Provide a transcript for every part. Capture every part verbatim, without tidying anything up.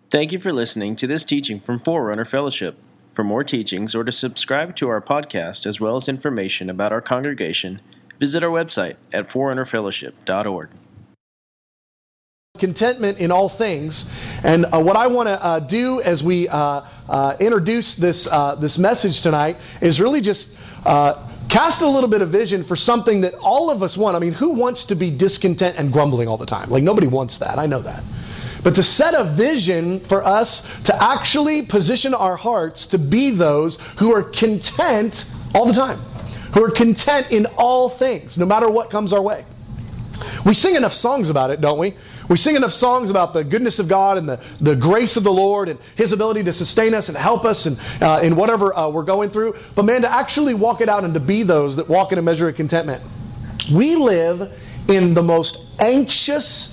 Thank you for listening to this teaching from Forerunner Fellowship. For more teachings or to subscribe to our podcast as well as information about our congregation, visit our website at forerunner fellowship dot org. Contentment in all things. And uh, what I want to uh, do as we uh, uh, introduce this uh, this message tonight is really just uh, cast a little bit of vision for something that all of us want. I mean, who wants to be discontent and grumbling all the time? Like, nobody wants that. I know that. But to set a vision for us to actually position our hearts to be those who are content all the time, who are content in all things, no matter what comes our way. We sing enough songs about it, don't we? We sing enough songs about the goodness of God and the, the grace of the Lord and His ability to sustain us and help us and, uh, in whatever uh, we're going through. But man, to actually walk it out and to be those that walk in a measure of contentment. We live in the most anxious,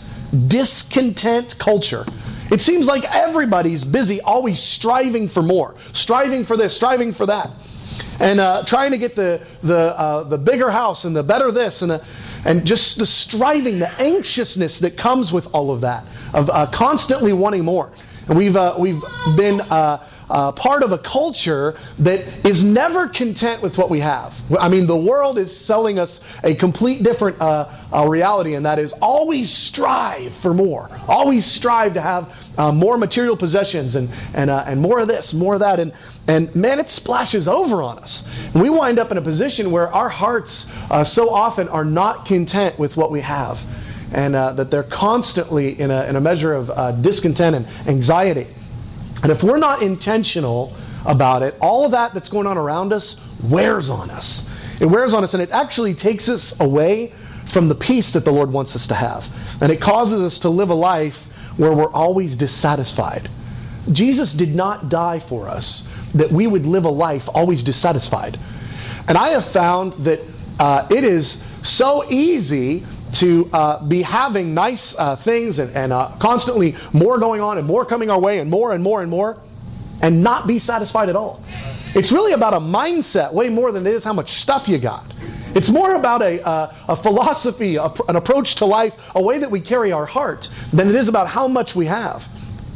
discontent culture. It seems like everybody's busy, always striving for more, striving for this, striving for that, and uh, trying to get the the uh, the bigger house and the better this and the, and just the striving, the anxiousness that comes with all of that, of uh, constantly wanting more. And we've uh, we've been uh, uh, part of a culture that is never content with what we have. I mean, the world is selling us a complete different uh, uh, reality, and that is always strive for more. Always strive to have uh, more material possessions and and uh, and more of this, more of that, and and man, it splashes over on us. And we wind up in a position where our hearts uh, so often are not content with what we have. And uh, that they're constantly in a, in a measure of uh, discontent and anxiety. And if we're not intentional about it, all of that that's going on around us wears on us. It wears on us, and it actually takes us away from the peace that the Lord wants us to have. And it causes us to live a life where we're always dissatisfied. Jesus did not die for us that we would live a life always dissatisfied. And I have found that uh, it is so easy to uh, be having nice uh, things and, and uh, constantly more going on and more coming our way and more and more and more and not be satisfied at all. It's really about a mindset way more than it is how much stuff you got. It's more about a, uh, a philosophy, a, an approach to life, a way that we carry our heart than it is about how much we have.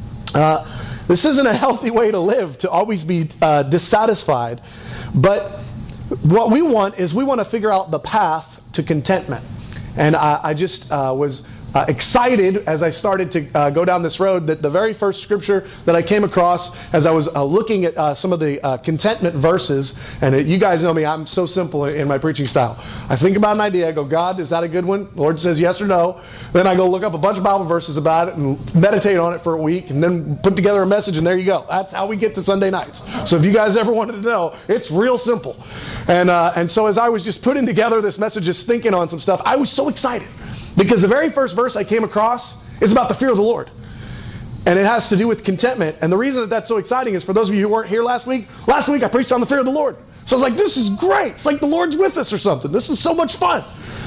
Uh, this isn't a healthy way to live, to always be uh, dissatisfied. But what we want is we want to figure out the path to contentment. And I, I just uh, was uh, excited as I started to uh, go down this road that the very first scripture that I came across as I was uh, looking at uh, some of the uh, contentment verses, and it, you guys know me, I'm so simple in my preaching style. I think about an idea, I go, God, is that a good one? The Lord says yes or no. Then I go look up a bunch of Bible verses about it and meditate on it for a week and then put together a message, and there you go. That's how we get to Sunday nights. So if you guys ever wanted to know, it's real simple. And, uh, and so as I was just putting together this message, just thinking on some stuff, I was so excited. Because the very first verse I came across is about the fear of the Lord. And it has to do with contentment. And the reason that that's so exciting is for those of you who weren't here last week, last week I preached on the fear of the Lord. So I was like, this is great. It's like the Lord's with us or something. This is so much fun.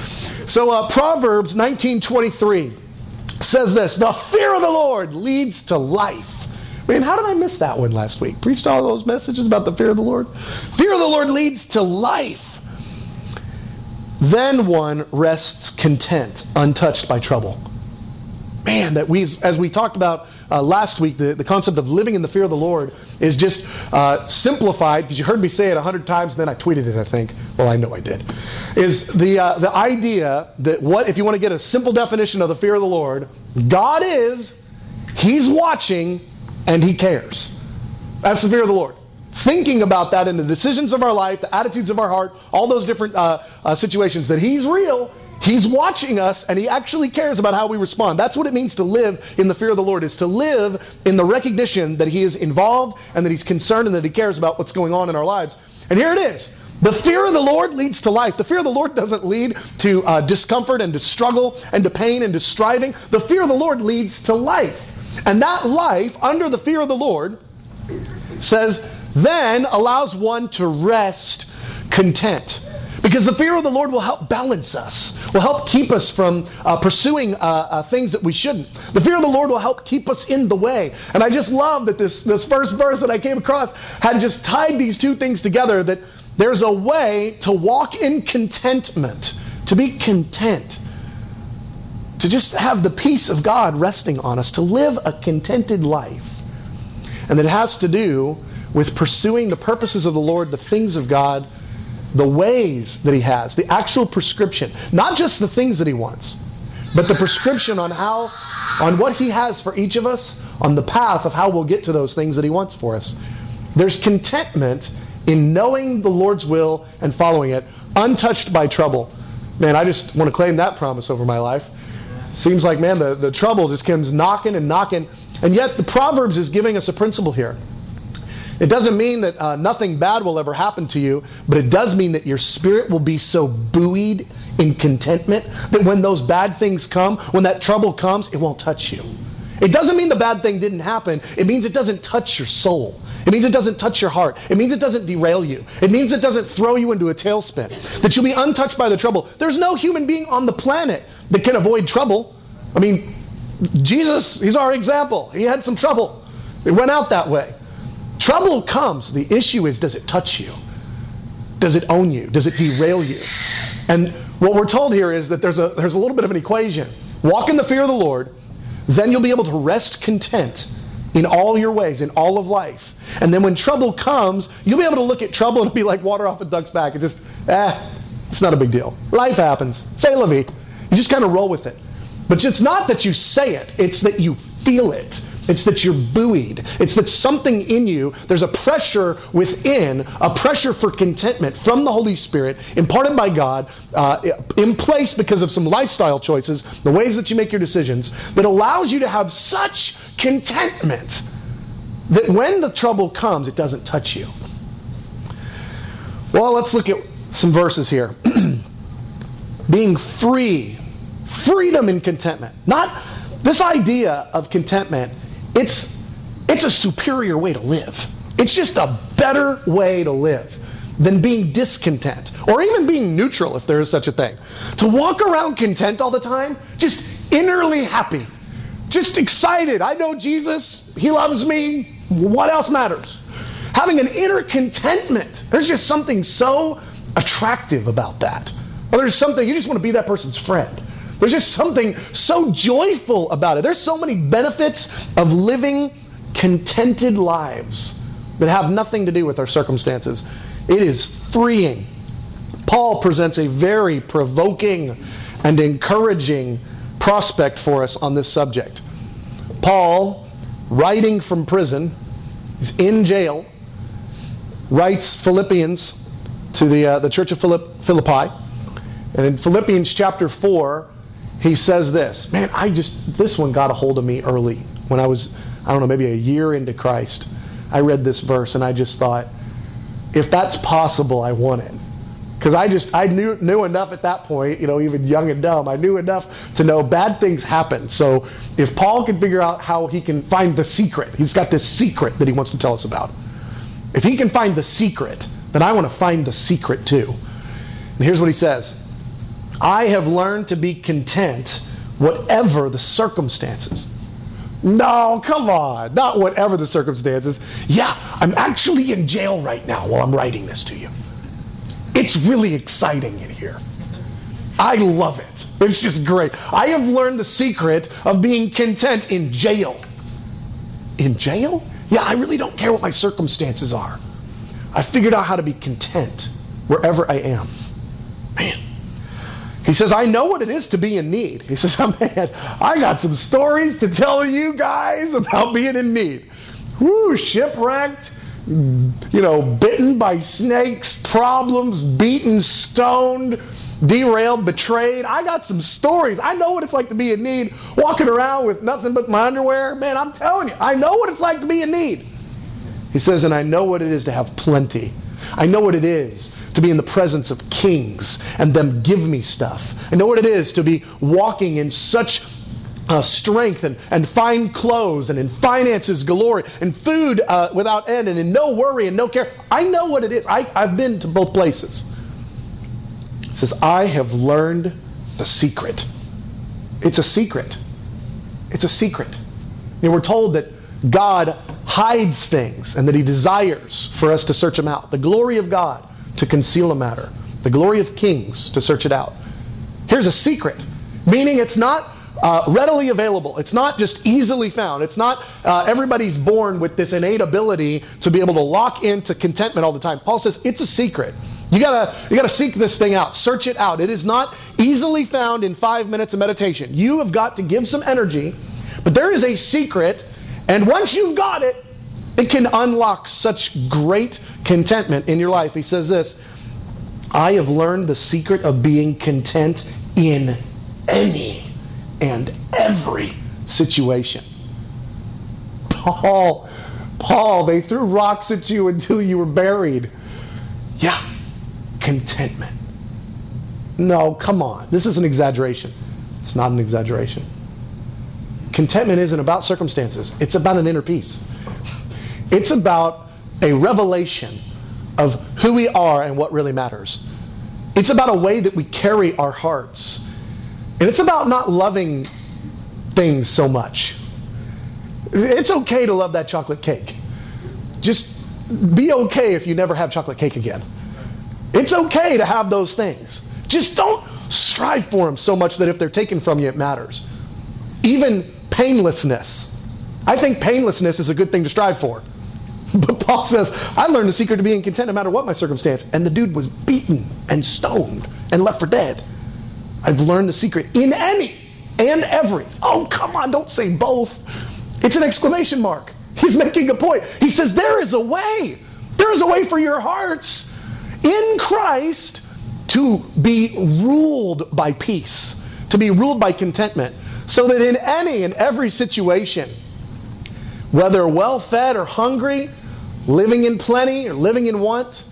So uh, Proverbs nineteen twenty-three says this: the fear of the Lord leads to life. Man, how did I miss that one last week? Preached all those messages about the fear of the Lord. Fear of the Lord leads to life. Then one rests content, untouched by trouble. Man, that we, as we talked about uh, last week, the, the concept of living in the fear of the Lord is just uh, simplified, because you heard me say it a hundred times, and then I tweeted it, I think. Well, I know I did. Is the uh, the idea that what, if you want to get a simple definition of the fear of the Lord, God is, He's watching, and He cares. That's the fear of the Lord. Thinking about that in the decisions of our life, the attitudes of our heart, all those different uh, uh, situations, that He's real, He's watching us, and He actually cares about how we respond. That's what it means to live in the fear of the Lord, is to live in the recognition that He is involved and that He's concerned and that He cares about what's going on in our lives. And here it is. The fear of the Lord leads to life. The fear of the Lord doesn't lead to uh, discomfort and to struggle and to pain and to striving. The fear of the Lord leads to life. And that life, under the fear of the Lord, says, then allows one to rest content. Because the fear of the Lord will help balance us, will help keep us from uh, pursuing uh, uh, things that we shouldn't. The fear of the Lord will help keep us in the way. And I just love that this, this first verse that I came across had just tied these two things together, that there's a way to walk in contentment, to be content, to just have the peace of God resting on us, to live a contented life. and it has to do with pursuing the purposes of the Lord, the things of God, the ways that he has, the actual prescription, not just the things that he wants, but the prescription on how, on what he has for each of us, on the path of how we'll get to those things that he wants for us. There's contentment in knowing the Lord's will and following it, untouched by trouble. Man, I just want to claim that promise over my life. Seems like, man, the, the trouble just comes knocking and knocking. And yet the Proverbs is giving us a principle here. It doesn't mean that uh, nothing bad will ever happen to you, but it does mean that your spirit will be so buoyed in contentment that when those bad things come, when that trouble comes, it won't touch you. It doesn't mean the bad thing didn't happen. It means it doesn't touch your soul. It means it doesn't touch your heart. It means it doesn't derail you. It means it doesn't throw you into a tailspin. That you'll be untouched by the trouble. There's no human being on the planet that can avoid trouble. I mean, Jesus, he's our example. He had some trouble. It went out that way. Trouble comes. The issue is, does it touch you? Does it own you? Does it derail you? And what we're told here is that there's a, there's a little bit of an equation. Walk in the fear of the Lord, then you'll be able to rest content in all your ways, in all of life. And then when trouble comes, you'll be able to look at trouble and be like water off a duck's back. It's just, eh, it's not a big deal. Life happens. C'est la vie. You just kind of roll with it. But it's not that you say it, it's that you feel it. It's that you're buoyed. It's that something in you, there's a pressure within, a pressure for contentment from the Holy Spirit, imparted by God, uh, in place because of some lifestyle choices, the ways that you make your decisions, that allows you to have such contentment that when the trouble comes, it doesn't touch you. Well, let's look at some verses here. Being free, freedom and contentment. Not this idea of contentment. It's, it's a superior way to live. It's just a better way to live than being discontent, or even being neutral, if there is such a thing. To walk around content all the time, just innerly happy, just excited. I know Jesus, he loves me. What else matters? Having an inner contentment. There's just something so attractive about that. Or there's something, you just want to be that person's friend. There's just something so joyful about it. There's so many benefits of living contented lives that have nothing to do with our circumstances. It is freeing. Paul presents a very provoking and encouraging prospect for us on this subject. Paul, writing from prison, he's in jail, writes Philippians to the, uh, the church of Philippi. And in Philippians chapter four, he says this. Man, I just, this one got a hold of me early. When I was, I don't know, maybe a year into Christ. I read this verse and I just thought, if that's possible, I want it. Because I just, I knew knew enough at that point, you know, even young and dumb, I knew enough to know bad things happen. So if Paul can figure out how he can find the secret, he's got this secret that he wants to tell us about. If he can find the secret, then I want to find the secret too. And here's what he says. I have learned to be content whatever the circumstances. No, come on. Not whatever the circumstances. Yeah, I'm actually in jail right now while I'm writing this to you. It's really exciting in here. I love it. It's just great. I have learned the secret of being content in jail. In jail? Yeah, I really don't care what my circumstances are. I figured out how to be content wherever I am. Man. He says, I know what it is to be in need. He says, oh, man, I got some stories to tell you guys about being in need. Woo, shipwrecked, you know, bitten by snakes, problems, beaten, stoned, derailed, betrayed. I got some stories. I know what it's like to be in need, walking around with nothing but my underwear. Man, I'm telling you, I know what it's like to be in need. He says, and I know what it is to have plenty. I know what it is to be in the presence of kings and them give me stuff. I know what it is to be walking in such uh, strength and, and fine clothes and in finances galore and food uh, without end and in no worry and no care. I know what it is. I, I've been to both places. It says, I have learned the secret. It's a secret. It's a secret. You know, we're told that God hides things and that he desires for us to search them out. The glory of God to conceal a matter. The glory of kings to search it out. Here's a secret. Meaning it's not uh, readily available. It's not just easily found. It's not uh, everybody's born with this innate ability to be able to lock into contentment all the time. Paul says it's a secret. You gotta, you gotta seek this thing out. Search it out. It is not easily found in five minutes of meditation. You have got to give some energy, but there is a secret, and once you've got it, it can unlock such great contentment in your life. He says this, I have learned the secret of being content in any and every situation. Paul, Paul, they threw rocks at you until you were buried. Yeah, contentment. No, come on. This is an exaggeration. It's not an exaggeration. Contentment isn't about circumstances. It's about an inner peace. It's about a revelation of who we are and what really matters. It's about a way that we carry our hearts. And it's about not loving things so much. It's okay to love that chocolate cake. Just be okay if you never have chocolate cake again. It's okay to have those things. Just don't strive for them so much that if they're taken from you, it matters. Even painlessness. I think painlessness is a good thing to strive for. But Paul says, I learned the secret to being content no matter what my circumstance. And the dude was beaten and stoned and left for dead. I've learned the secret in any and every. Oh, come on, don't say both. It's an exclamation mark. He's making a point. He says, there is a way. There is a way for your hearts in Christ to be ruled by peace, to be ruled by contentment, so that in any and every situation, whether well-fed or hungry, living in plenty or living in want,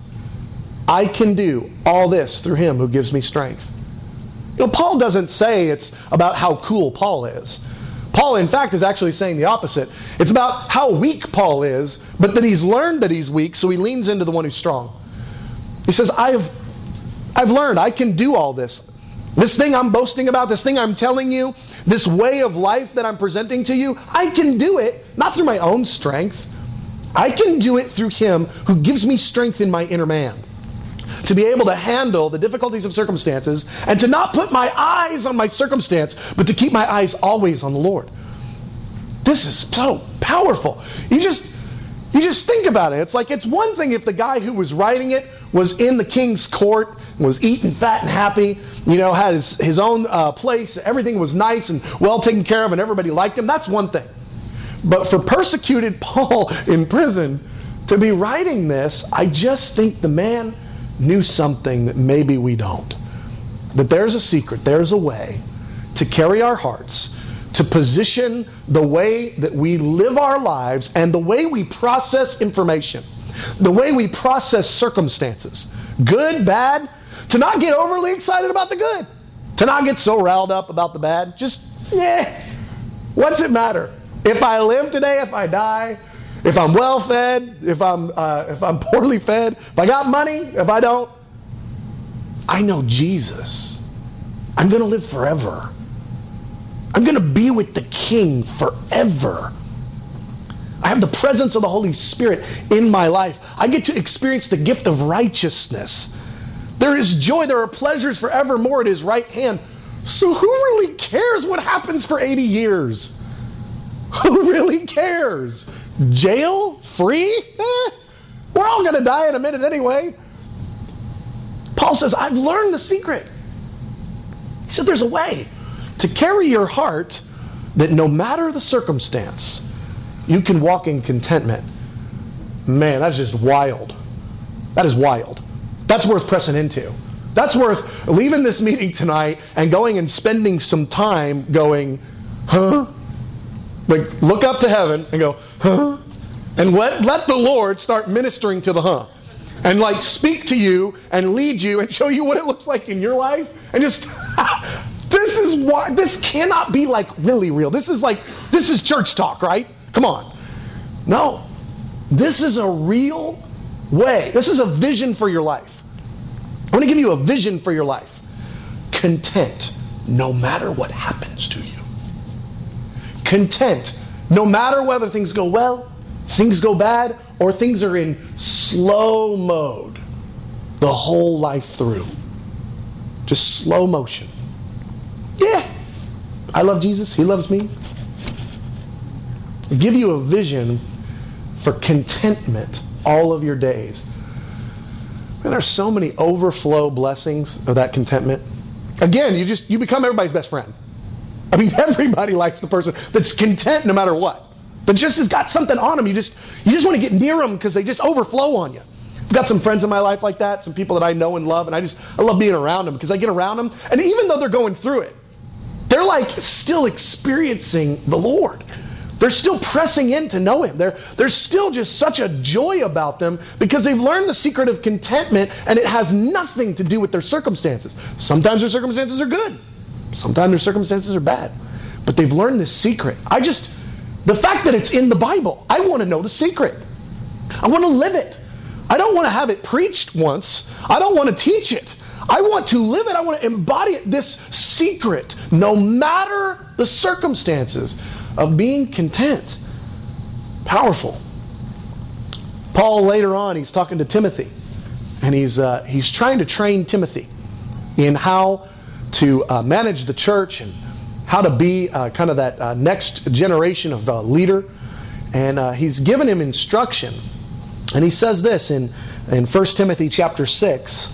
I can do all this through Him who gives me strength. You know, Paul doesn't say it's about how cool Paul is. Paul, in fact, is actually saying the opposite. It's about how weak Paul is, but that he's learned that he's weak, so he leans into the one who's strong. He says, I've, I've learned I can do all this. This thing I'm boasting about, this thing I'm telling you, this way of life that I'm presenting to you, I can do it, not through my own strength. I can do it through Him who gives me strength in my inner man. To be able to handle the difficulties of circumstances and to not put my eyes on my circumstance, but to keep my eyes always on the Lord. This is so powerful. You just, you just think about it. It's like, it's one thing if the guy who was writing it was in the king's court, was eating fat and happy, you know, had his, his own uh, place, everything was nice and well taken care of and everybody liked him. That's one thing. But for persecuted Paul in prison to be writing this, I just think the man knew something that maybe we don't. That there's a secret, there's a way to carry our hearts, to position the way that we live our lives and the way we process information, the way we process circumstances, good, bad, to not get overly excited about the good, to not get so riled up about the bad. Just, eh, what's it matter? If I live today, if I die, if I'm well fed, if I'm uh, if I'm poorly fed, if I got money, if I don't, I know Jesus. I'm going to live forever. I'm going to be with the King forever. I have the presence of the Holy Spirit in my life. I get to experience the gift of righteousness. There is joy. There are pleasures forevermore at His right hand. So who really cares what happens for eighty years? Who really cares? Jail? Free? Eh, we're all going to die in a minute anyway. Paul says, I've learned the secret. He said there's a way to carry your heart that no matter the circumstance, you can walk in contentment. Man, that's just wild. That is wild. That's worth pressing into. That's worth leaving this meeting tonight and going and spending some time going, huh? Like, look up to heaven and go, huh? And let, let the Lord start ministering to the huh. And like speak to you and lead you and show you what it looks like in your life. And just, this is why, this cannot be like really real. This is like, this is church talk, right? Come on. No. This is a real way. This is a vision for your life. I want to give you a vision for your life. Content no matter what happens to you. Content no matter whether things go well, things go bad, or things are in slow mode the whole life through. Just slow motion. Yeah, I love Jesus. He loves me. Give you a vision for contentment all of your days. And there's so many overflow blessings of that contentment. Again, you just you become everybody's best friend. I mean, everybody likes the person that's content no matter what. That just has got something on them. You just you just want to get near them because they just overflow on you. I've got some friends in my life like that, some people that I know and love, and I just I love being around them because I get around them, and even though they're going through it, they're like still experiencing the Lord. They're still pressing in to know Him. They're, there's still just such a joy about them because they've learned the secret of contentment, and it has nothing to do with their circumstances. Sometimes their circumstances are good. Sometimes their circumstances are bad. But they've learned this secret. I just, the fact that it's in the Bible, I want to know the secret. I want to live it. I don't want to have it preached once. I don't want to teach it. I want to live it. I want to embody it. This secret, no matter the circumstances, of being content. Powerful. Paul later on, he's talking to Timothy, and he's uh, he's trying to train Timothy in how to uh, manage the church and how to be uh, kind of that uh, next generation of uh, leader. And uh, he's given him instruction. And he says this in, in First Timothy chapter six.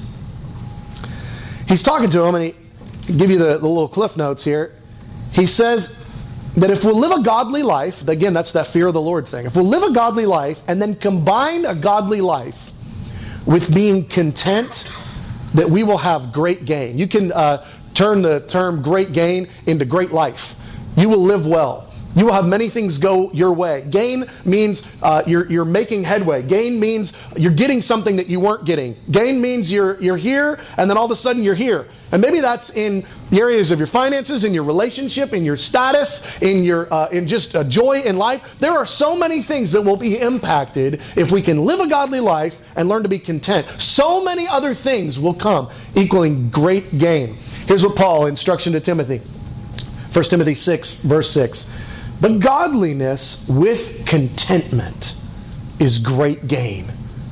He's talking to him, and he I'll give you the, the little cliff notes here. He says that if we'll live a godly life, again, that's that fear of the Lord thing. If we'll live a godly life and then combine a godly life with being content, that we will have great gain. You can uh, turn the term great gain into great life. You will live well. You will have many things go your way. Gain means uh, you're, you're making headway. Gain means you're getting something that you weren't getting. Gain means you're, you're here, and then all of a sudden you're here. And maybe that's in the areas of your finances, in your relationship, in your status, in your uh, in just uh, joy in life. There are so many things that will be impacted if we can live a godly life and learn to be content. So many other things will come, equaling great gain. Here's what Paul, instruction to Timothy. First Timothy six, verse six. But godliness with contentment is great gain.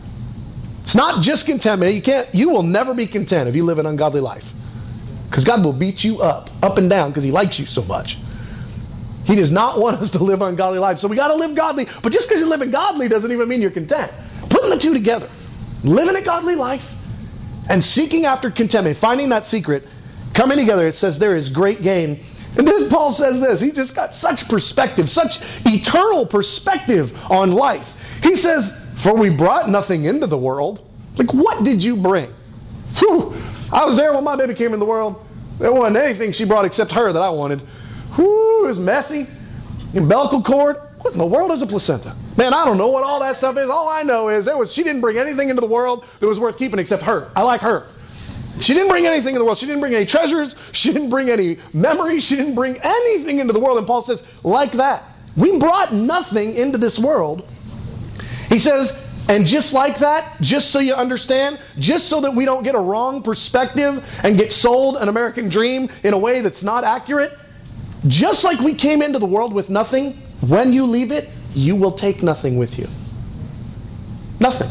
It's not just contentment. You can't. You will never be content if you live an ungodly life. Because God will beat you up, up and down, because He likes you so much. He does not want us to live ungodly lives. So we got to live godly. But just because you're living godly doesn't even mean you're content. Putting the two together. Living a godly life and seeking after contentment, finding that secret, coming together, it says there is great gain. And this, Paul says this, he just got such perspective, such eternal perspective on life. He says, for we brought nothing into the world. Like, what did you bring? Whew. I was there when my baby came in the world. There wasn't anything she brought except her that I wanted. Whew, it was messy. Umbilical cord. What in the world is a placenta? Man, I don't know what all that stuff is. All I know is there was she didn't bring anything into the world that was worth keeping except her. I like her. She didn't bring anything in the world. She didn't bring any treasures. She didn't bring any memories. She didn't bring anything into the world. And Paul says, like that. We brought nothing into this world. He says, and just like that, just so you understand, just so that we don't get a wrong perspective and get sold an American dream in a way that's not accurate, just like we came into the world with nothing, when you leave it, you will take nothing with you. Nothing.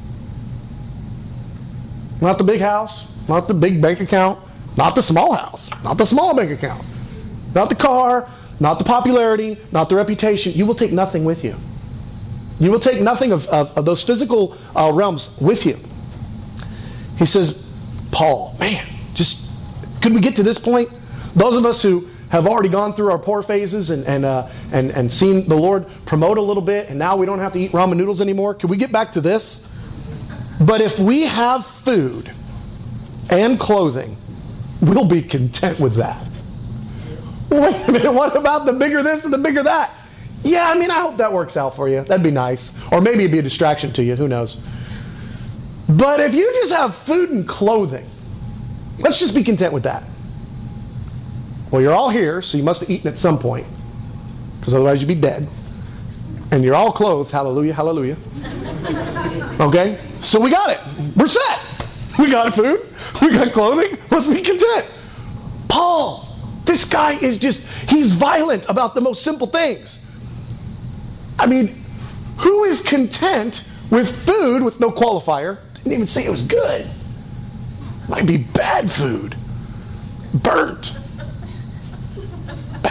Not the big house. Not the big bank account, not the small house, not the small bank account, not the car, not the popularity, not the reputation. You will take nothing with you. You will take nothing of, of, of those physical uh, realms with you. He says, Paul, man, just, could we get to this point? Those of us who have already gone through our poor phases and, and, uh, and, and seen the Lord promote a little bit, and now we don't have to eat ramen noodles anymore. Can we get back to this? But if we have food and clothing, we'll be content with that. Wait a minute, what about the bigger this and the bigger that? Yeah, I mean, I hope that works out for you. That'd be nice. Or maybe it'd be a distraction to you, who knows. But if you just have food and clothing, let's just be content with that. Well, you're all here, so you must have eaten at some point, because otherwise you'd be dead. And you're all clothed, hallelujah, hallelujah. Okay? So we got it. We're set. We got food. We got clothing. Let's be content. Paul, this guy is just, he's violent about the most simple things. I mean, who is content with food with no qualifier? Didn't even say it was good. Might be bad food. Burnt.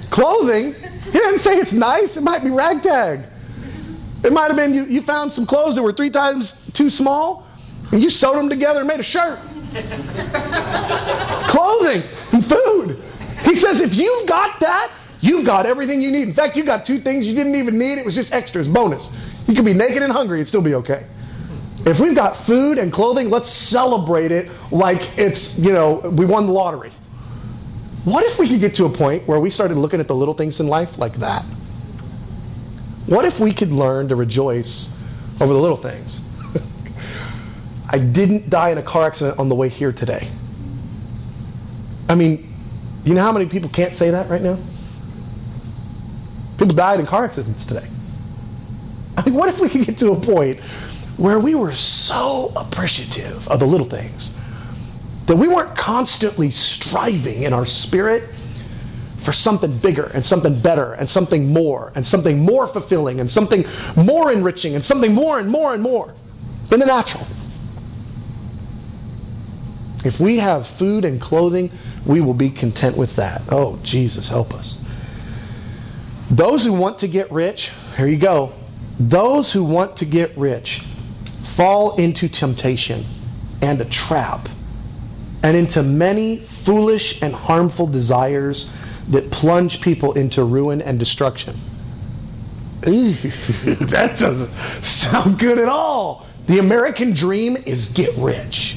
Clothing, he didn't say it's nice. It might be ragtag. It might have been you, you found some clothes that were three times too small, and you sewed them together and made a shirt. Clothing and food. He says if you've got that, you've got everything you need. In fact, you got two things you didn't even need. It was just extras, bonus. You could be naked and hungry and still be okay. If we've got food and clothing, let's celebrate it like it's, you know, we won the lottery. What if we could get to a point where we started looking at the little things in life like that? What if we could learn to rejoice over the little things? I didn't die in a car accident on the way here today. I mean, you know how many people can't say that right now? People died in car accidents today. I mean, what if we could get to a point where we were so appreciative of the little things that we weren't constantly striving in our spirit for something bigger and something better and something more and something more fulfilling and something more enriching and something more and more and more in the natural. If we have food and clothing, we will be content with that. Oh, Jesus, help us. Those who want to get rich, here you go. Those who want to get rich fall into temptation and a trap and into many foolish and harmful desires that plunge people into ruin and destruction. Ew, that doesn't sound good at all. The American dream is get rich.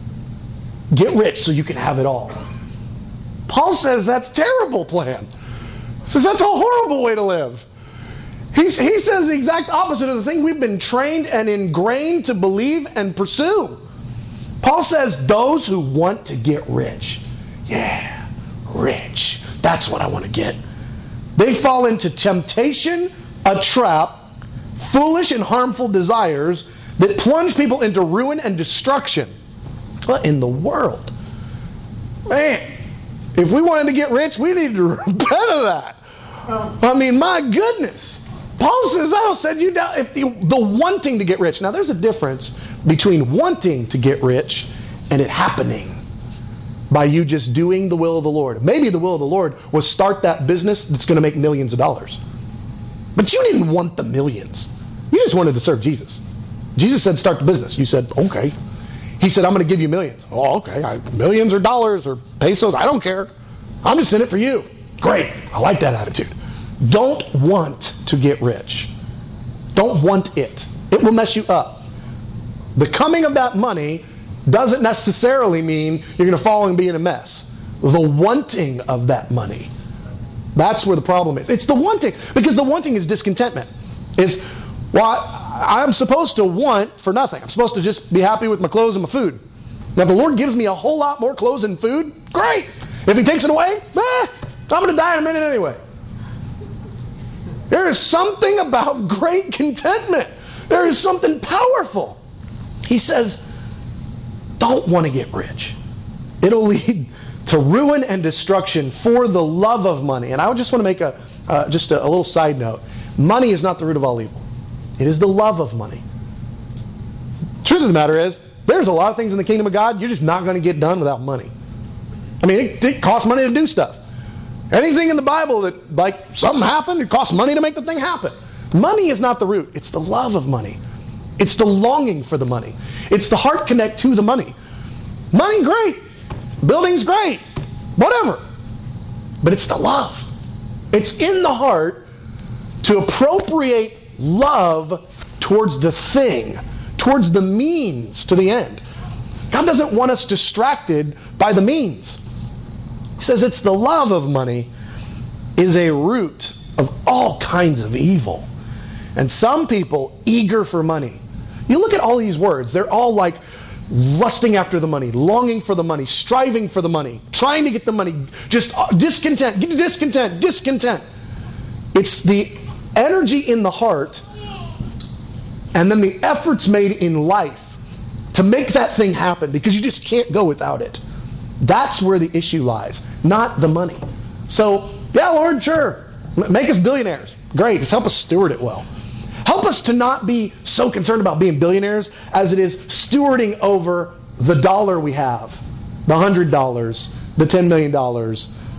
Get rich so you can have it all. Paul says that's a terrible plan. He says that's a horrible way to live. He's, he says the exact opposite of the thing we've been trained and ingrained to believe and pursue. Paul says those who want to get rich, yeah, rich, that's what I want to get. They fall into temptation, a trap, foolish and harmful desires that plunge people into ruin and destruction. What in the world? Man, if we wanted to get rich, we needed to repent of that. I mean, my goodness. Paul says, that'll set you down. If the, the wanting to get rich. Now, there's a difference between wanting to get rich and it happening by you just doing the will of the Lord. Maybe the will of the Lord was start that business that's going to make millions of dollars. But you didn't want the millions. You just wanted to serve Jesus. Jesus said, start the business. You said, okay. He said, I'm going to give you millions. Oh, okay. I, millions or dollars or pesos, I don't care. I'm just in it for you. Great. I like that attitude. Don't want to get rich. Don't want it. It will mess you up. The coming of that money doesn't necessarily mean you're going to fall and be in a mess. The wanting of that money. That's where the problem is. It's the wanting. Because the wanting is discontentment. Is, well, I'm supposed to want for nothing. I'm supposed to just be happy with my clothes and my food. Now, if the Lord gives me a whole lot more clothes and food, great. If He takes it away, eh, I'm going to die in a minute anyway. There is something about great contentment. There is something powerful. He says, don't want to get rich. It'll lead to ruin and destruction for the love of money. And I just want to make a uh, just a, a little side note. Money is not the root of all evil. It is the love of money. Truth of the matter is, there's a lot of things in the kingdom of God you're just not going to get done without money. I mean, it, it costs money to do stuff. Anything in the Bible that, like, something happened, it costs money to make the thing happen. Money is not the root. It's the love of money. It's the longing for the money. It's the heart connect to the money. Money, great. Building's great. Whatever. But it's the love. It's in the heart to appropriate love towards the thing, towards the means to the end. God doesn't want us distracted by the means. He says it's the love of money is a root of all kinds of evil. And some people eager for money. You look at all these words, they're all like lusting after the money, longing for the money, striving for the money, trying to get the money, just discontent, get discontent, discontent. It's the energy in the heart and then the efforts made in life to make that thing happen because you just can't go without it. That's where the issue lies, not the money. So, yeah, Lord, sure, make us billionaires. Great, just help us steward it well. Help us to not be so concerned about being billionaires as it is stewarding over the dollar we have, the one hundred dollars, the ten million dollars,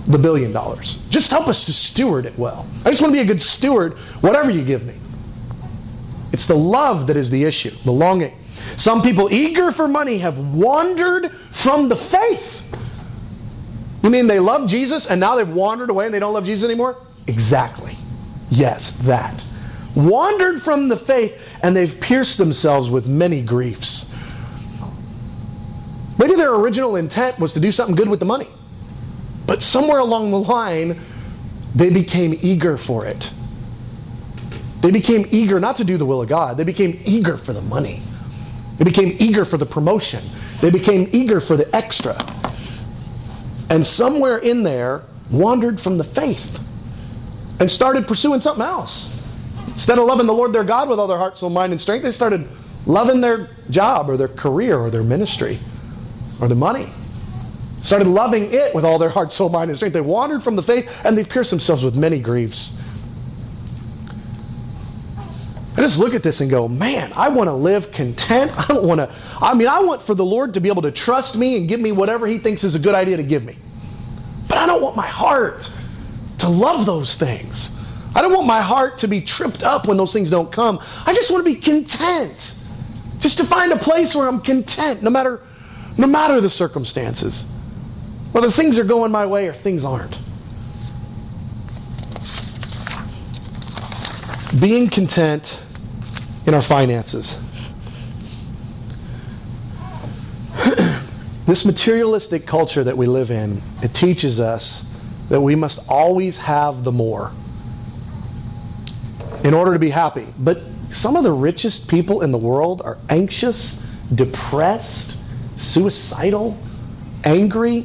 the billion dollars. Just help us to steward it well. I just want to be a good steward, whatever you give me. It's the love that is the issue, the longing. Some people eager for money have wandered from the faith. You mean they love Jesus and now they've wandered away and they don't love Jesus anymore? Exactly. Yes, that. Wandered from the faith and they've pierced themselves with many griefs. Maybe their original intent was to do something good with the money. But somewhere along the line, they became eager for it. They became eager not to do the will of God. They became eager for the money. They became eager for the promotion. They became eager for the extra. And somewhere in there, wandered from the faith and started pursuing something else. Instead of loving the Lord their God with all their heart, soul, mind, and strength, they started loving their job or their career or their ministry or the money. Started loving it with all their heart, soul, mind, and strength. They wandered from the faith and they've pierced themselves with many griefs. I just look at this and go, man, I want to live content. I don't want to, I mean, I want for the Lord to be able to trust me and give me whatever He thinks is a good idea to give me. But I don't want my heart to love those things. I don't want my heart to be tripped up when those things don't come. I just want to be content. Just to find a place where I'm content, no matter, no matter the circumstances. Whether things are going my way or things aren't. Being content in our finances. This materialistic culture that we live in, it teaches us that we must always have the more in order to be happy. But some of the richest people in the world are anxious, depressed, suicidal, angry,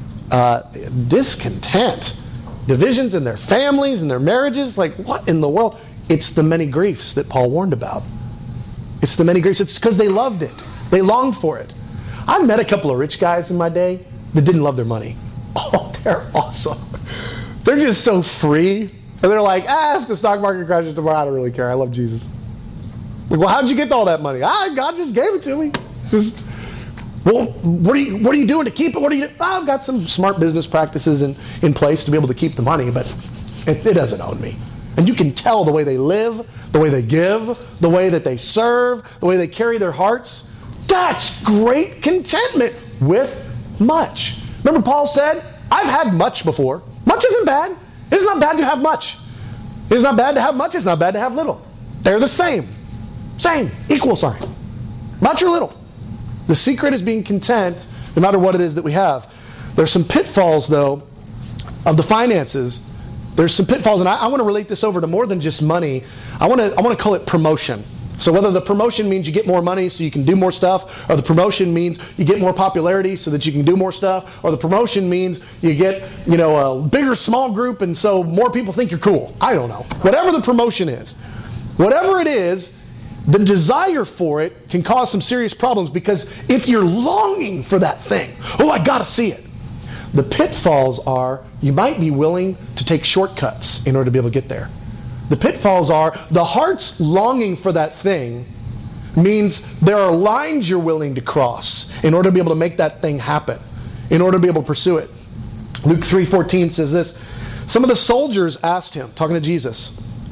uh, discontent, divisions in their families and their marriages. Like, what in the world? It's the many griefs that Paul warned about. It's the many griefs. It's because they loved it. They longed for it. I've met a couple of rich guys in my day that didn't love their money. Oh, they're awesome. They're just so free. And they're like, ah, if the stock market crashes tomorrow, I don't really care. I love Jesus. Like, well, how'd you get all that money? Ah, God just gave it to me. Just, well, what are you what are you doing to keep it? What are you? Oh, I've got some smart business practices in, in place to be able to keep the money, but it, it doesn't own me. And you can tell the way they live, the way they give, the way that they serve, the way they carry their hearts. That's great contentment with much. Remember Paul said, I've had much before. Much isn't bad. It's not bad to have much. It's not bad to have much. It's not bad to have little. They're the same. Same. Equal sign. Much or little. The secret is being content no matter what it is that we have. There's some pitfalls, though, of the finances. There's some pitfalls, and I, I want to relate this over to more than just money. I want to I want to call it promotion. So whether the promotion means you get more money so you can do more stuff, or the promotion means you get more popularity so that you can do more stuff, or the promotion means you get, you know, a bigger small group and so more people think you're cool. I don't know. Whatever the promotion is, whatever it is, the desire for it can cause some serious problems, because if you're longing for that thing, oh, I got to see it. The pitfalls are you might be willing to take shortcuts in order to be able to get there. The pitfalls are the heart's longing for that thing means there are lines you're willing to cross in order to be able to make that thing happen, in order to be able to pursue it. Luke three fourteen says this, some of the soldiers asked him, talking to Jesus,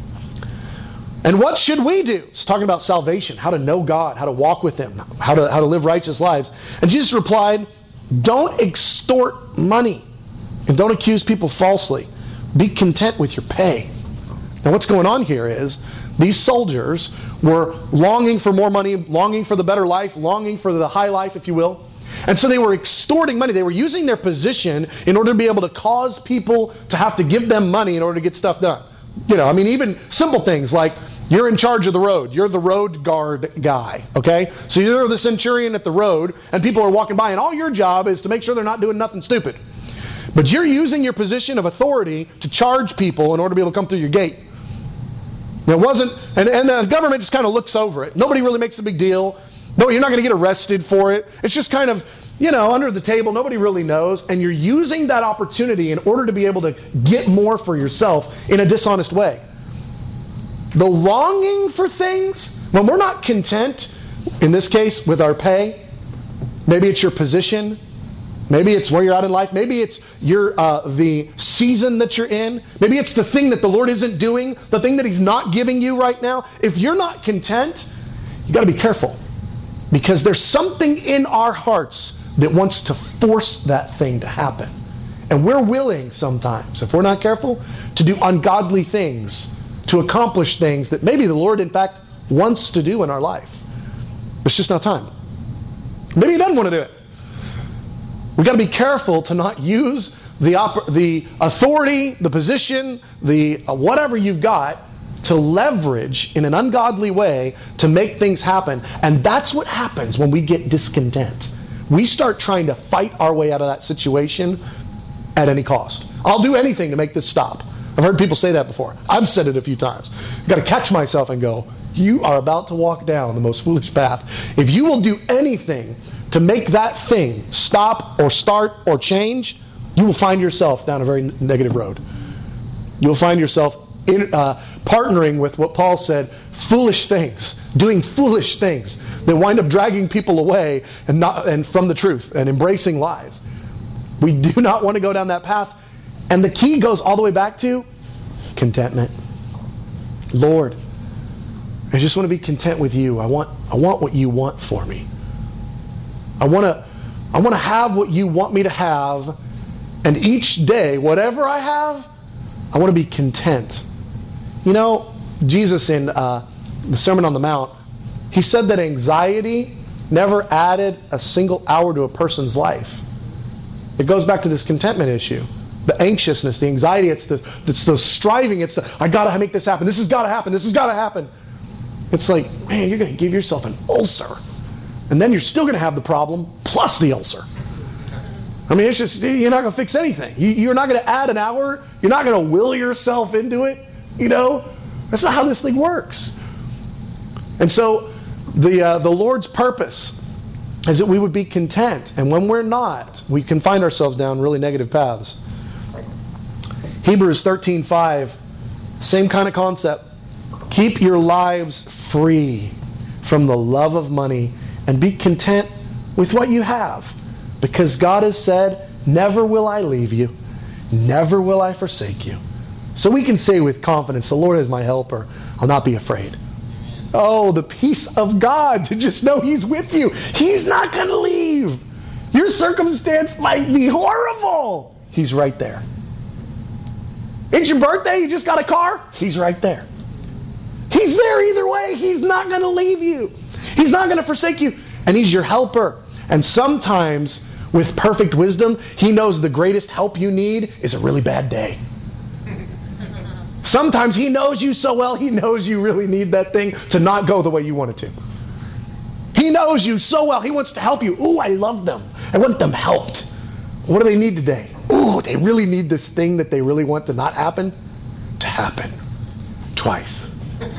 and what should we do? It's talking about salvation, how to know God, how to walk with Him, how to, how to live righteous lives. And Jesus replied, don't extort money and don't accuse people falsely. Be content with your pay. Now what's going on here is these soldiers were longing for more money, longing for the better life, longing for the high life, if you will. And so they were extorting money. They were using their position in order to be able to cause people to have to give them money in order to get stuff done. You know, I mean, even simple things like you're in charge of the road. You're the road guard guy, okay? So you're the centurion at the road, and people are walking by, and all your job is to make sure they're not doing nothing stupid. But you're using your position of authority to charge people in order to be able to come through your gate. And it wasn't, and, and the government just kind of looks over it. Nobody really makes a big deal. No, you're not going to get arrested for it. It's just kind of, you know, under the table. Nobody really knows. And you're using that opportunity in order to be able to get more for yourself in a dishonest way. The longing for things, when we're not content, in this case, with our pay, maybe it's your position, Maybe it's where you're at in life. Maybe it's your uh, the season that you're in. Maybe it's the thing that the Lord isn't doing, the thing that He's not giving you right now. If you're not content, you got to be careful, because there's something in our hearts that wants to force that thing to happen. And we're willing sometimes, if we're not careful, to do ungodly things, to accomplish things that maybe the Lord, in fact, wants to do in our life. It's just not time. Maybe He doesn't want to do it. We've got to be careful to not use the op- the authority, the position, the uh, whatever you've got to leverage in an ungodly way to make things happen. And that's what happens when we get discontent. We start trying to fight our way out of that situation at any cost. I'll do anything to make this stop. I've heard people say that before. I've said it a few times. I've got to catch myself and go, you are about to walk down the most foolish path. If you will do anything to make that thing stop or start or change, you will find yourself down a very negative road. You'll find yourself in, uh, partnering with what Paul said, foolish things, doing foolish things that wind up dragging people away and not and from the truth and embracing lies. We do not want to go down that path. And the key goes all the way back to contentment. Lord, I just want to be content with you. I want I want what you want for me. I want to I want to have what you want me to have, and each day, whatever I have, I want to be content. You know, Jesus in uh, the Sermon on the Mount, He said that anxiety never added a single hour to a person's life. It goes back to this contentment issue. The anxiousness, the anxiety, it's the, it's the striving, it's the, I gotta make this happen, this has gotta happen, this has gotta happen. It's like, man, you're gonna give yourself an ulcer. And then you're still gonna have the problem, plus the ulcer. I mean, it's just, you're not gonna fix anything. You, you're not gonna add an hour, you're not gonna will yourself into it, you know? That's not how this thing works. And so, the uh, the Lord's purpose is that we would be content. And when we're not, we can find ourselves down really negative paths. Hebrews thirteen five, same kind of concept. Keep your lives free from the love of money and be content with what you have. Because God has said, never will I leave you, never will I forsake you. So we can say with confidence, the Lord is my helper, I'll not be afraid. Oh, the peace of God to just know He's with you. He's not going to leave. Your circumstance might be horrible. He's right there. It's your birthday, you just got a car? He's right there. He's there either way. He's not going to leave you. He's not going to forsake you. And He's your helper. And sometimes, with perfect wisdom, He knows the greatest help you need is a really bad day. Sometimes He knows you so well, He knows you really need that thing to not go the way you want it to. He knows you so well, He wants to help you. Ooh, I love them. I want them helped. What do they need today? Ooh, they really need this thing that they really want to not happen, to happen. Twice.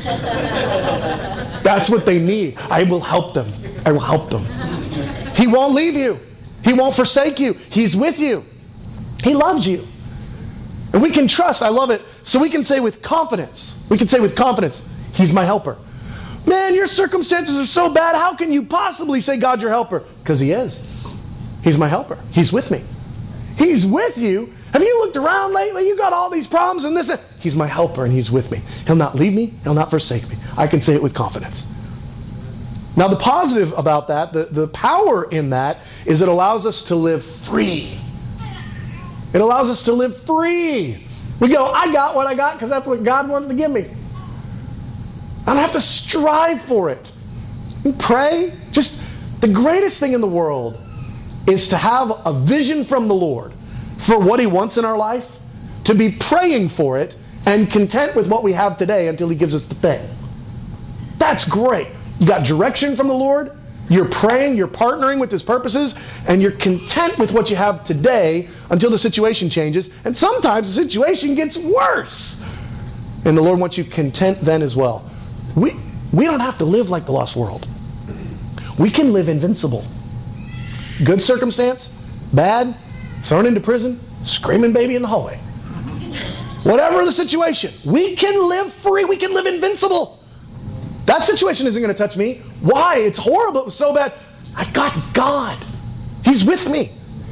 That's what they need. I will help them. I will help them. He won't leave you. He won't forsake you. He's with you. He loves you. And we can trust. I love it. So we can say with confidence. We can say with confidence, He's my helper. Man, your circumstances are so bad. How can you possibly say God's your helper? Because He is. He's my helper. He's with me. He's with you. Have you looked around lately? You got all these problems and this. He's my helper and He's with me. He'll not leave me. He'll not forsake me. I can say it with confidence. Now the positive about that, the, the power in that, is it allows us to live free. It allows us to live free. We go, I got what I got because that's what God wants to give me. I don't have to strive for it. And pray. Just the greatest thing in the world is to have a vision from the Lord for what He wants in our life, to be praying for it, and content with what we have today until He gives us the thing. That's great. You got direction from the Lord, you're praying, you're partnering with His purposes, and you're content with what you have today until the situation changes, and sometimes the situation gets worse. And the Lord wants you content then as well. We, we don't have to live like the lost world. We can live invincible. Good circumstance, bad, thrown into prison, screaming baby in the hallway. Whatever the situation, we can live free. We can live invincible. That situation isn't going to touch me. Why? It's horrible. It was so bad. I've got God. He's with me.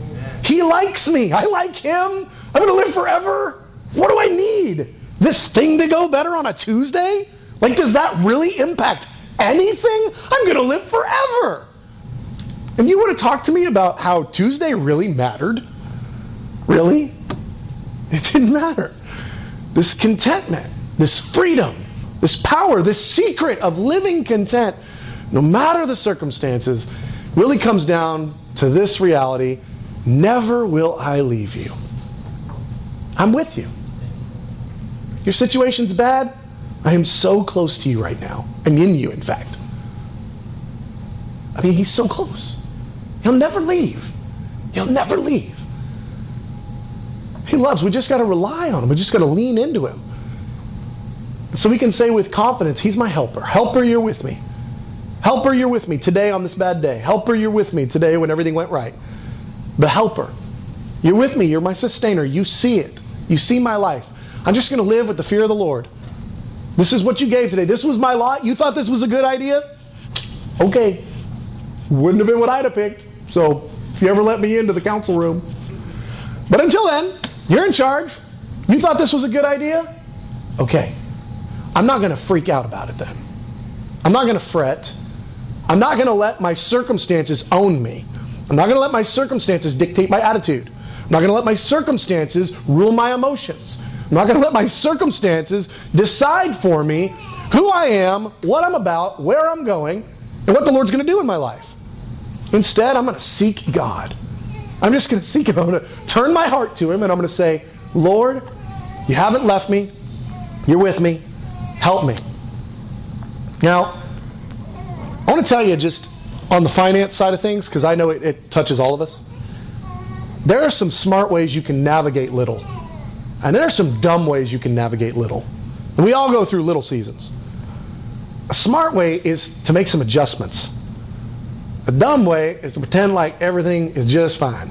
He likes me. I like him. I'm going to live forever. What do I need? This thing to go better on a Tuesday? Like, does that really impact anything? I'm going to live forever. And you want to talk to me about how Tuesday really mattered? Really? It didn't matter. This contentment, this freedom, this power, this secret of living content, no matter the circumstances, really comes down to this reality: never will I leave you. I'm with you. Your situation's bad. I am so close to you right now. I'm in you, in fact. I mean, he's so close. He'll never leave. He'll never leave. He loves. We just got to rely on him. We just got to lean into him. So we can say with confidence, he's my helper. Helper, you're with me. Helper, you're with me today on this bad day. Helper, you're with me today when everything went right. The helper. You're with me. You're my sustainer. You see it. You see my life. I'm just going to live with the fear of the Lord. This is what you gave today. This was my lot. You thought this was a good idea? Okay. Wouldn't have been what I'd have picked. So if you ever let me into the council room. But until then, you're in charge. You thought this was a good idea? Okay. I'm not going to freak out about it then. I'm not going to fret. I'm not going to let my circumstances own me. I'm not going to let my circumstances dictate my attitude. I'm not going to let my circumstances rule my emotions. I'm not going to let my circumstances decide for me who I am, what I'm about, where I'm going, and what the Lord's going to do in my life. Instead, I'm going to seek God. I'm just going to seek Him. I'm going to turn my heart to Him, and I'm going to say, Lord, you haven't left me. You're with me. Help me. Now, I want to tell you just on the finance side of things, because I know it, it touches all of us. There are some smart ways you can navigate little. And there are some dumb ways you can navigate little. And we all go through little seasons. A smart way is to make some adjustments. A dumb way is to pretend like everything is just fine.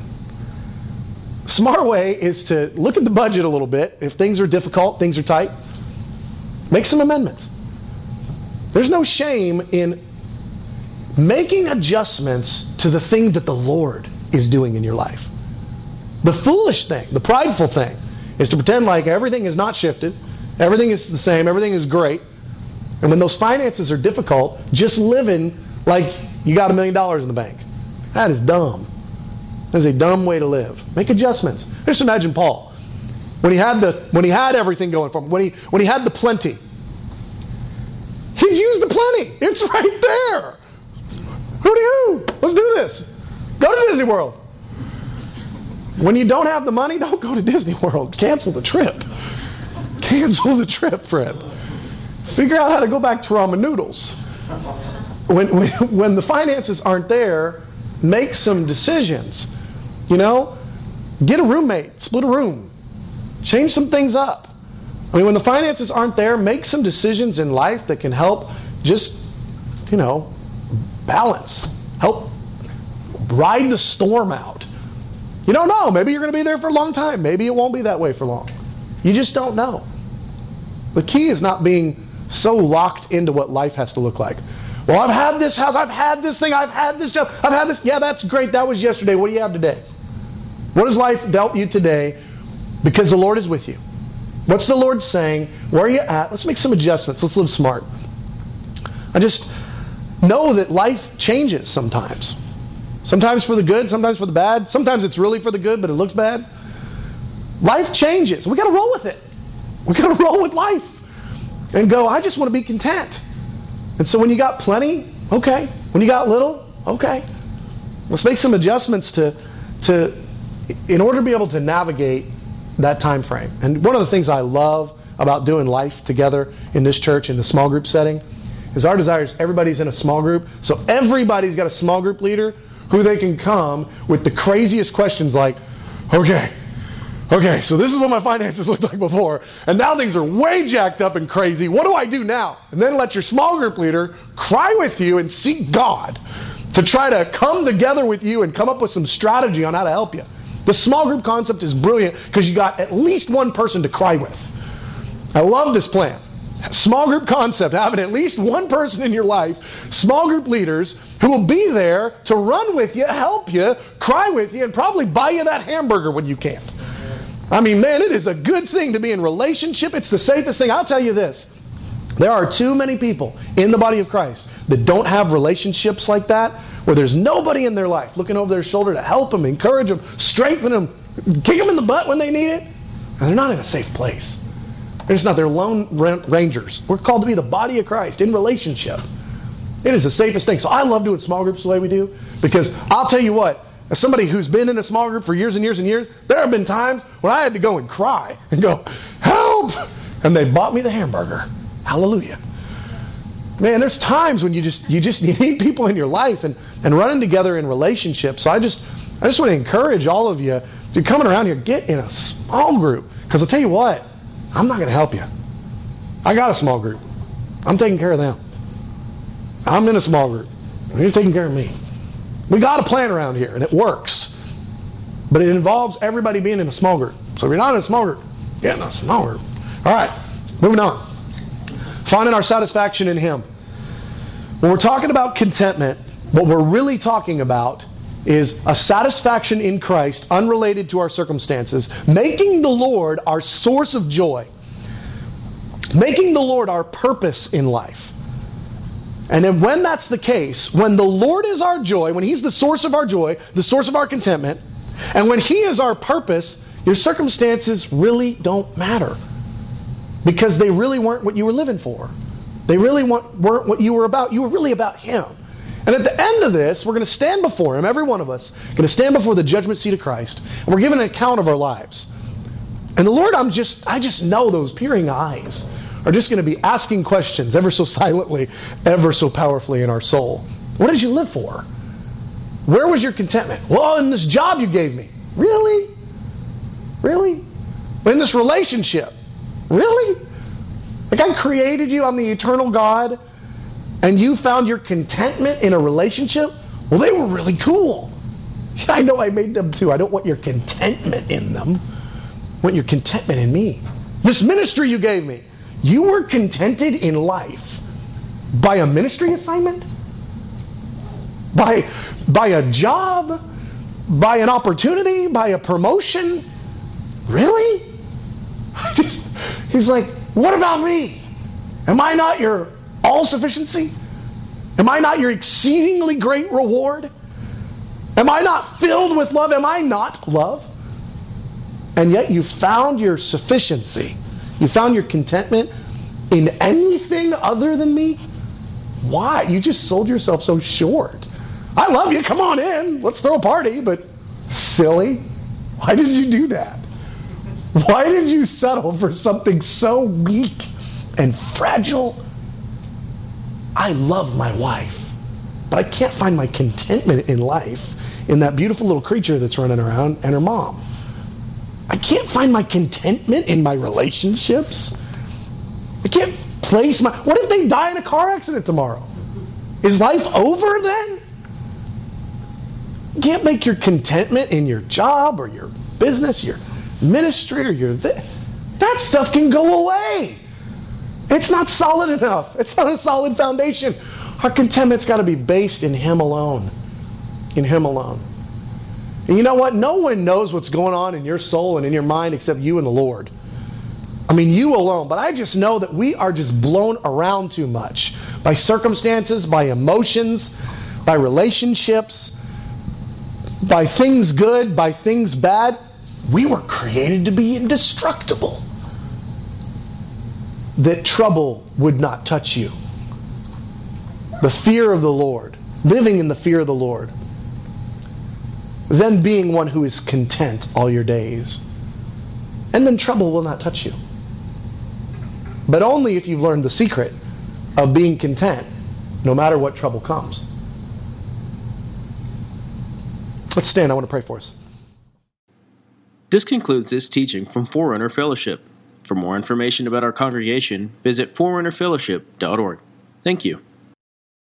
A smart way is to look at the budget a little bit. If things are difficult, things are tight, make some amendments. There's no shame in making adjustments to the thing that the Lord is doing in your life. The foolish thing, the prideful thing, is to pretend like everything is not shifted, everything is the same, everything is great, and when those finances are difficult, just living like you got a million dollars in the bank. That is dumb. That is a dumb way to live. Make adjustments. Just imagine Paul. When he had the when he had everything going for him, when he when he had the plenty, he used the plenty. It's right there. Who do you? Let's do this. Go to Disney World. When you don't have the money, don't go to Disney World. Cancel the trip. Cancel the trip, friend. Figure out how to go back to ramen noodles. When, when, when the finances aren't there, make some decisions. You know, get a roommate, split a room, change some things up. I mean, when the finances aren't there, make some decisions in life that can help just, you know, balance. Help ride the storm out. You don't know. Maybe you're going to be there for a long time. Maybe it won't be that way for long. You just don't know. The key is not being so locked into what life has to look like. Well, I've had this house. I've had this thing. I've had this job. I've had this. Yeah, that's great. That was yesterday. What do you have today? What has life dealt you today? Because the Lord is with you. What's the Lord saying? Where are you at? Let's make some adjustments. Let's live smart. I just know that life changes sometimes. Sometimes for the good, sometimes for the bad. Sometimes it's really for the good, but it looks bad. Life changes. We got to roll with it. We got to roll with life and go, I just want to be content. And so when you got plenty, okay. When you got little, okay. Let's make some adjustments to, to, in order to be able to navigate that time frame. And one of the things I love about doing life together in this church, in the small group setting, is our desire is everybody's in a small group. So everybody's got a small group leader who they can come with the craziest questions like, okay, okay, so this is what my finances looked like before, and now things are way jacked up and crazy. What do I do now? And then let your small group leader cry with you and seek God to try to come together with you and come up with some strategy on how to help you. The small group concept is brilliant because you got at least one person to cry with. I love this plan. Small group concept, having at least one person in your life, small group leaders, who will be there to run with you, help you, cry with you, and probably buy you that hamburger when you can't. I mean, man, it is a good thing to be in relationship. It's the safest thing. I'll tell you this. There are too many people in the body of Christ that don't have relationships like that, where there's nobody in their life looking over their shoulder to help them, encourage them, strengthen them, kick them in the butt when they need it. And they're not in a safe place. They're just not. They're lone rangers. We're called to be the body of Christ in relationship. It is the safest thing. So I love doing small groups the way we do, because I'll tell you what, as somebody who's been in a small group for years and years and years, there have been times when I had to go and cry and go, help! And they bought me the hamburger. Hallelujah. Man, there's times when you just you just you need people in your life and, and running together in relationships. So I just I just want to encourage all of you, if you're coming around here, get in a small group. Because I'll tell you what, I'm not going to help you. I got a small group. I'm taking care of them. I'm in a small group. You're taking care of me. We got a plan around here, and it works. But it involves everybody being in a small group. So if you're not in a small group, get in a small group. All right, moving on. Finding our satisfaction in Him. When we're talking about contentment, what we're really talking about is a satisfaction in Christ unrelated to our circumstances, making the Lord our source of joy, making the Lord our purpose in life. And then when that's the case, when the Lord is our joy, when He's the source of our joy, the source of our contentment, and when He is our purpose, your circumstances really don't matter. Because they really weren't what you were living for. They really weren't what you were about. You were really about Him. And at the end of this, we're going to stand before Him, every one of us, going to stand before the judgment seat of Christ, and we're giving an account of our lives. And the Lord, I'm just, I just know those peering eyes are just going to be asking questions ever so silently, ever so powerfully in our soul. What did you live for? Where was your contentment? Well, in this job you gave me. Really? Really? In this relationship. Really? Like, I created you, I'm the eternal God, and you found your contentment in a relationship? Well, they were really cool. I know I made them too. I don't want your contentment in them. I want your contentment in me. This ministry you gave me, you were contented in life by a ministry assignment? By, by a job? By an opportunity? By a promotion? Really? I just, he's like, what about me? Am I not your all-sufficiency? Am I not your exceedingly great reward? Am I not filled with love? Am I not love? And yet you found your sufficiency. You found your contentment in anything other than me? Why? You just sold yourself so short. I love you. Come on in. Let's throw a party. But silly. Why did you do that? Why did you settle for something so weak and fragile? I love my wife, but I can't find my contentment in life in that beautiful little creature that's running around and her mom. I can't find my contentment in my relationships. I can't place my... What if they die in a car accident tomorrow? Is life over then? You can't make your contentment in your job or your business, your ministry, or your... Th- that stuff can go away. It's not solid enough. It's not a solid foundation. Our contentment's got to be based in Him alone. In Him alone. And you know what? No one knows what's going on in your soul and in your mind except you and the Lord. I mean, you alone. But I just know that we are just blown around too much by circumstances, by emotions, by relationships, by things good, by things bad. We were created to be indestructible. That trouble would not touch you. The fear of the Lord. Living in the fear of the Lord. Then being one who is content all your days. And then trouble will not touch you. But only if you've learned the secret of being content no matter what trouble comes. Let's stand. I want to pray for us. This concludes this teaching from Forerunner Fellowship. For more information about our congregation, visit forerunner fellowship dot org. Thank you.